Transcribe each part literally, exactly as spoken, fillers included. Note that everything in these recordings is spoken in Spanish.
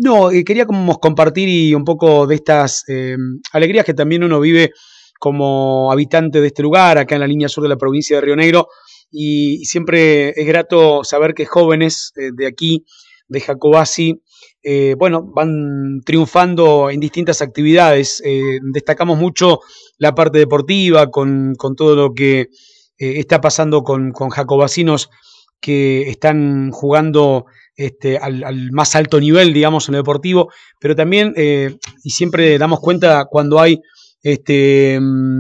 No, eh, quería como compartir y un poco de estas eh, alegrías que también uno vive como habitante de este lugar, acá en la línea sur de la provincia de Río Negro, y, y siempre es grato saber que jóvenes eh, de aquí, de Jacobasi, eh, bueno, van triunfando en distintas actividades. Eh, destacamos mucho la parte deportiva, con, con todo lo que eh, está pasando con, con jacobasinos que están jugando este, al, al, más alto nivel, digamos, en lo deportivo, pero también, eh, y siempre damos cuenta cuando hay, este,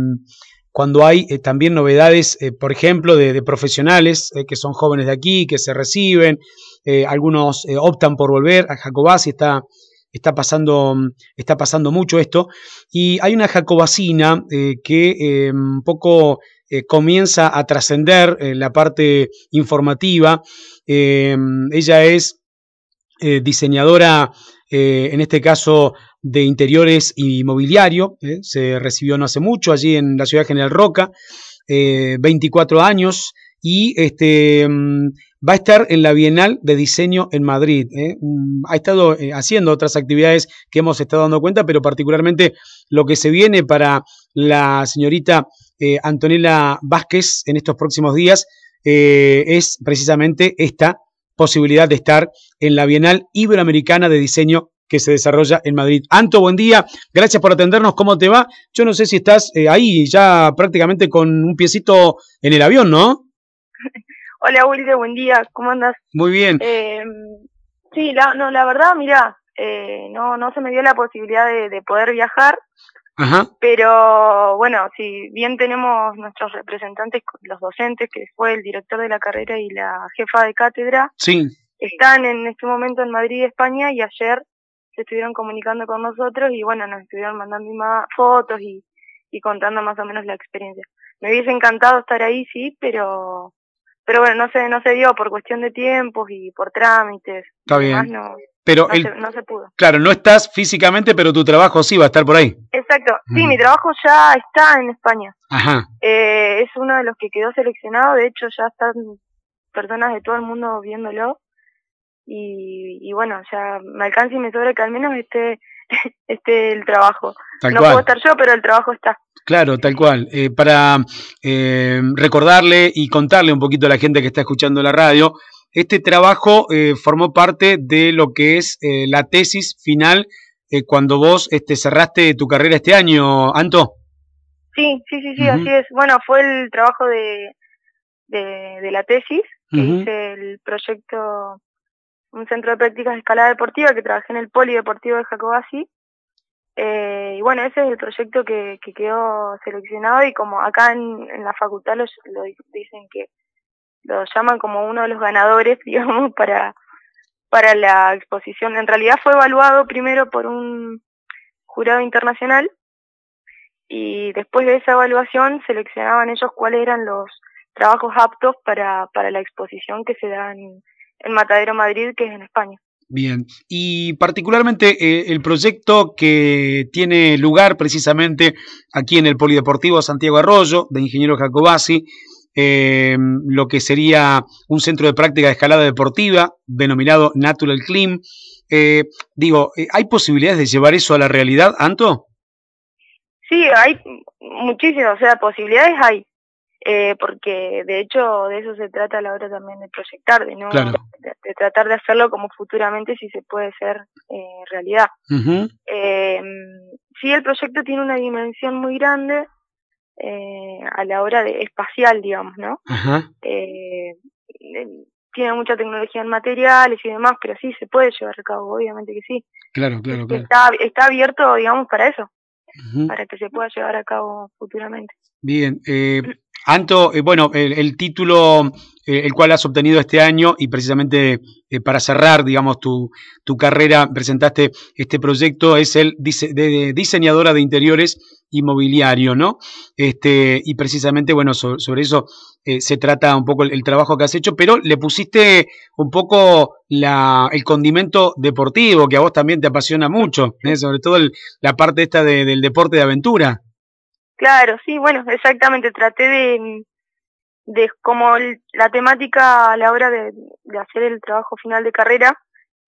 cuando hay eh, también novedades, eh, por ejemplo, de, de profesionales eh, que son jóvenes de aquí, que se reciben, eh, algunos eh, optan por volver a Jacobasi, está, está, pasando, está pasando mucho esto, y hay una jacobacina eh, que eh, un poco eh, comienza a trascender eh, la parte informativa. Eh, ella es eh, diseñadora, eh, en este caso de interiores y mobiliario, eh, se recibió no hace mucho allí en la ciudad de General Roca, eh, veinticuatro años, y este, va a estar en la Bienal de Diseño en Madrid. ¿eh? Ha estado eh, haciendo otras actividades que hemos estado dando cuenta, pero particularmente lo que se viene para la señorita eh, Antonella Vázquez en estos próximos días eh, es precisamente esta posibilidad de estar en la Bienal Iberoamericana de Diseño que se desarrolla en Madrid. Anto, buen día, gracias por atendernos, ¿cómo te va? Yo no sé si estás eh, ahí ya prácticamente con un piecito en el avión, ¿no? Hola, Wilde, buen día, ¿cómo andas? Muy bien. Eh, sí, la, no, la verdad, mira, eh, no, no se me dio la posibilidad de, de poder viajar. Ajá. Pero bueno, si bien tenemos nuestros representantes, los docentes, que fue el director de la carrera y la jefa de cátedra, sí. están en este momento en Madrid, España, y ayer se estuvieron comunicando con nosotros y bueno, nos estuvieron mandando más fotos y, y contando más o menos la experiencia. Me hubiese encantado estar ahí, sí, pero pero bueno, no se, no se dio por cuestión de tiempos y por trámites. Está Y demás, bien. no, Pero no, el, se, no se pudo. Claro, no estás físicamente, pero tu trabajo sí va a estar por ahí. Exacto, sí, Mm. mi trabajo ya está en España. Ajá. Eh, es uno de los que quedó seleccionado, de hecho ya están personas de todo el mundo viéndolo. Y, y bueno, ya me alcanza y me sobra que al menos esté, esté el trabajo. Tal No cual. puedo estar yo, pero el trabajo está. Claro, tal cual. Eh, para eh, recordarle y contarle un poquito a la gente que está escuchando la radio, este trabajo eh, formó parte de lo que es eh, la tesis final eh, cuando vos este, cerraste tu carrera este año, Anto. Sí, sí, sí, sí, Uh-huh. así es. Bueno, fue el trabajo de, de, de la tesis, que Uh-huh. hice el proyecto, un centro de prácticas de escalada deportiva, que trabajé en el Polideportivo de Jacobasi. Eh, y bueno, ese es el proyecto que, que quedó seleccionado, y como acá en, en la facultad lo, lo dicen que lo llaman como uno de los ganadores, digamos, para, para la exposición. En realidad fue evaluado primero por un jurado internacional y después de esa evaluación seleccionaban ellos cuáles eran los trabajos aptos para, para la exposición que se da en, en Matadero, Madrid, que es en España. Bien, y particularmente eh, el proyecto que tiene lugar precisamente aquí en el Polideportivo Santiago Arroyo, de Ingeniero Jacobasi, eh, lo que sería un centro de práctica de escalada deportiva, denominado Natural Climb. Eh, digo, ¿hay posibilidades de llevar eso a la realidad, Anto? Sí, hay muchísimas, o sea, posibilidades hay. Eh, porque de hecho de eso se trata a la hora también de proyectar, de no claro. de, de tratar de hacerlo como futuramente si se puede hacer eh, realidad. Uh-huh. Eh, sí, el proyecto tiene una dimensión muy grande eh, a la hora de espacial, digamos, ¿no? Uh-huh. Eh, tiene mucha tecnología en materiales y demás, pero sí se puede llevar a cabo, obviamente que sí. Claro, claro, claro. Está, está abierto, digamos, para eso, uh-huh. para que se pueda llevar a cabo futuramente. Bien, eh, Anto, eh, bueno, el, el título eh, el cual has obtenido este año y precisamente eh, para cerrar, digamos, tu, tu carrera, presentaste este proyecto, es el dise de, de diseñadora de interiores y mobiliario, ¿no? Este, y precisamente, bueno, so, sobre eso eh, se trata un poco el, el trabajo que has hecho, pero le pusiste un poco la, el condimento deportivo, que a vos también te apasiona mucho, ¿eh? Sobre todo el, la parte esta de, del deporte de aventura. Claro, sí, bueno, exactamente, traté de, de como el, la temática a la hora de, de hacer el trabajo final de carrera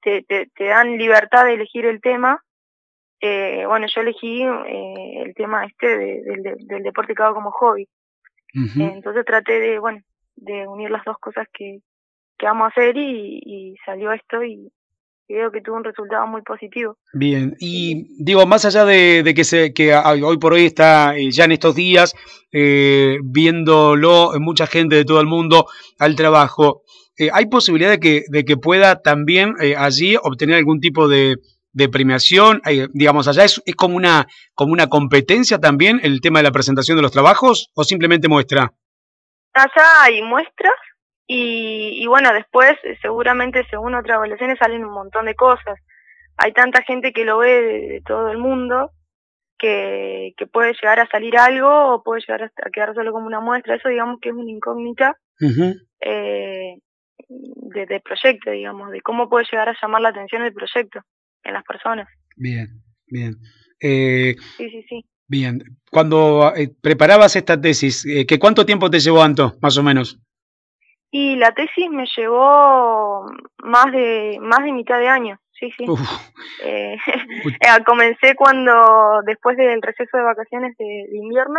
te, te, te dan libertad de elegir el tema. Eh, bueno, yo elegí eh, el tema este de, de, de, del deporte que hago como hobby. Uh-huh. Eh, entonces traté de, bueno, de unir las dos cosas que, que vamos a hacer y, y salió esto y, y veo que tuvo un resultado muy positivo. Bien, y digo, más allá de, de que, se, que hoy por hoy está eh, ya en estos días eh, viéndolo mucha gente de todo el mundo al trabajo, eh, ¿hay posibilidad de que, de que pueda también eh, allí obtener algún tipo de, de premiación? Eh, digamos, allá es, es como, una, como una competencia también el tema de la presentación de los trabajos o simplemente muestra? Allá hay muestras y, y bueno, después seguramente según otras evaluaciones salen un montón de cosas. Hay tanta gente que lo ve de, de todo el mundo que, que puede llegar a salir algo o puede llegar a quedar solo como una muestra. Eso digamos que es una incógnita Uh-huh. eh, de, de proyecto, digamos, de cómo puede llegar a llamar la atención el proyecto en las personas. Bien, bien. Eh, Sí, sí, sí. bien. Cuando eh, preparabas esta tesis, eh, ¿qué cuánto tiempo te llevó, Anto, más o menos? Y la tesis me llevó más de más de mitad de año, sí, sí. Uf. Eh, comencé cuando, después del receso de vacaciones de, de invierno,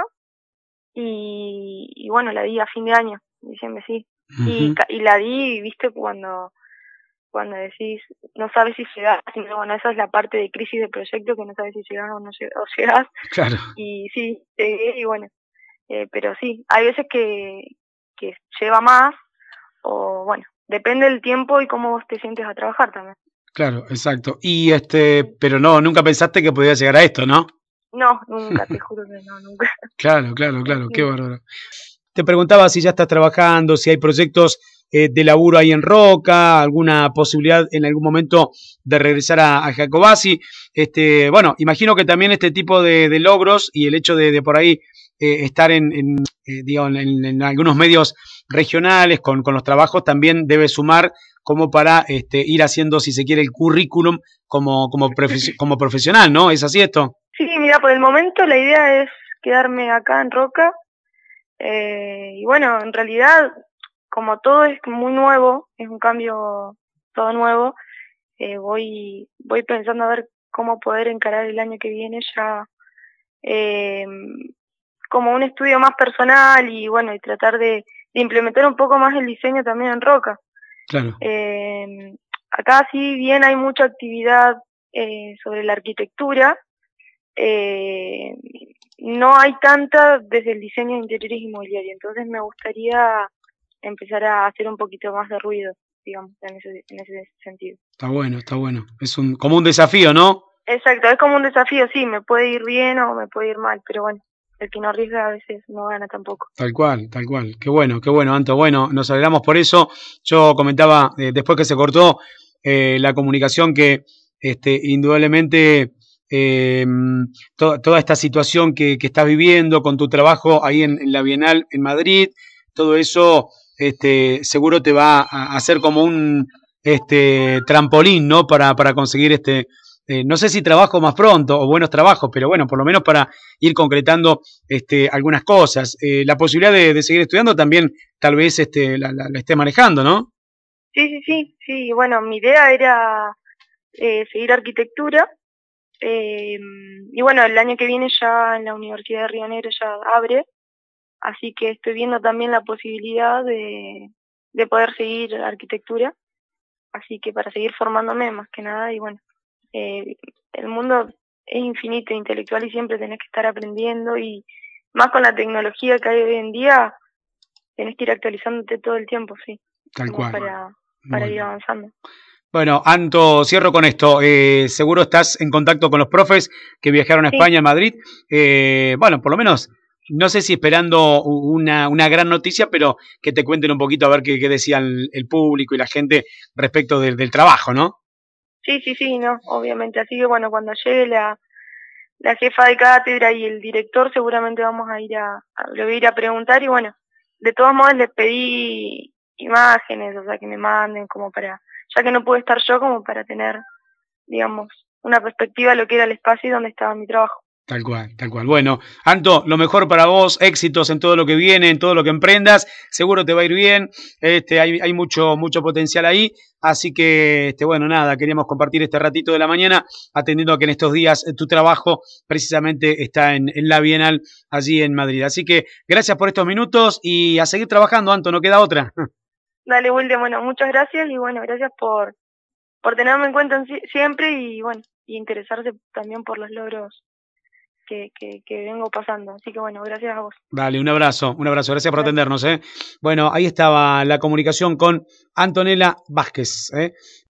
y, y bueno, la di a fin de año, diciembre, sí. Uh-huh. Y, y la di, viste, cuando cuando decís, no sabes si llegás, sino bueno, esa es la parte de crisis de proyecto, que no sabes si llegás o no llegás, o llegás. Claro. Y sí, llegué y bueno, eh, pero sí, hay veces que, que lleva más, o bueno, depende del tiempo y cómo vos te sientes a trabajar también. Claro, exacto. Y este, pero no, nunca pensaste que podía llegar a esto, ¿no? No, nunca, te juro que no, nunca. Claro, claro, claro, qué Imposible. bárbaro. Te preguntaba si ya estás trabajando, si hay proyectos eh, de laburo ahí en Roca, alguna posibilidad en algún momento de regresar a, a Jacobasi. Este, bueno, imagino que también este tipo de, de logros y el hecho de, de por ahí eh, estar en, en, eh, digo, en, en algunos medios regionales con, con los trabajos también debe sumar como para este, ir haciendo, si se quiere, el currículum como, como, profe- como profesional, ¿no? ¿Es así esto? Sí, mira, por el momento la idea es quedarme acá en Roca. Eh, y bueno, en realidad, como todo es muy nuevo, es un cambio todo nuevo, eh, voy voy pensando a ver cómo poder encarar el año que viene ya eh, como un estudio más personal y bueno, y tratar de, de implementar un poco más el diseño también en Roca. Claro. Eh, acá sí bien hay mucha actividad eh, sobre la arquitectura, eh, no hay tanta desde el diseño de interiores inmobiliarios, entonces me gustaría empezar a hacer un poquito más de ruido, digamos, en ese, en ese sentido. Está bueno, está bueno. Es un, como un desafío, ¿no? Exacto, es como un desafío, sí, me puede ir bien o me puede ir mal, pero bueno, el que no arriesga a veces no gana tampoco. Tal cual, tal cual. Qué bueno, qué bueno, Anto. Bueno, nos alegramos por eso. Yo comentaba, eh, después que se cortó eh, la comunicación, que este, indudablemente eh, to toda esta situación que, que estás viviendo con tu trabajo ahí en, en la Bienal en Madrid, todo eso este, seguro te va a hacer como un este, trampolín, ¿no? Para, para conseguir este, eh, no sé si trabajo más pronto o buenos trabajos, pero bueno, por lo menos para ir concretando este, algunas cosas. Eh, la posibilidad de, de seguir estudiando también tal vez este, la, la, la esté manejando, ¿no? Sí, sí, sí, sí, bueno, mi idea era eh, seguir arquitectura, eh, y bueno, el año que viene ya en la Universidad de Río Negro ya abre, así que estoy viendo también la posibilidad de, de poder seguir arquitectura, así que para seguir formándome más que nada, y bueno, eh, el mundo es infinito, intelectual y siempre tenés que estar aprendiendo y más con la tecnología que hay hoy en día, tenés que ir actualizándote todo el tiempo, sí, Tal como cual. para, para ir Bueno. avanzando. Bueno, Anto, cierro con esto. Eh, seguro estás en contacto con los profes que viajaron a Sí, España, a Madrid. Eh, bueno, por lo menos, no sé si esperando una, una gran noticia, pero que te cuenten un poquito a ver qué, qué decían el, el público y la gente respecto de, del trabajo, ¿no? sí, sí, sí, no, obviamente. Así que bueno, cuando llegue la, la jefa de cátedra y el director, seguramente vamos a ir a, a, le voy a ir a preguntar y bueno, de todos modos les pedí imágenes, o sea, que me manden como para, ya que no pude estar yo, como para tener, digamos, una perspectiva de lo que era el espacio y dónde estaba mi trabajo. Tal cual, tal cual. Bueno, Anto, lo mejor para vos, éxitos en todo lo que viene, en todo lo que emprendas, seguro te va a ir bien, este, hay, hay mucho, mucho potencial ahí, así que, este, bueno, nada, queríamos compartir este ratito de la mañana, atendiendo a que en estos días eh, tu trabajo precisamente está en, en la Bienal, allí en Madrid. Así que gracias por estos minutos y a seguir trabajando, Anto, no queda otra. Dale, Wilde, bueno, muchas gracias y bueno, gracias por, por tenerme en cuenta en si- siempre y bueno, y interesarse también por los logros que, que, que vengo pasando. Así que bueno, gracias a vos. Dale, un abrazo, un abrazo, gracias por Dale. atendernos. ¿eh? Bueno, ahí estaba la comunicación con Antonella Vázquez. ¿eh?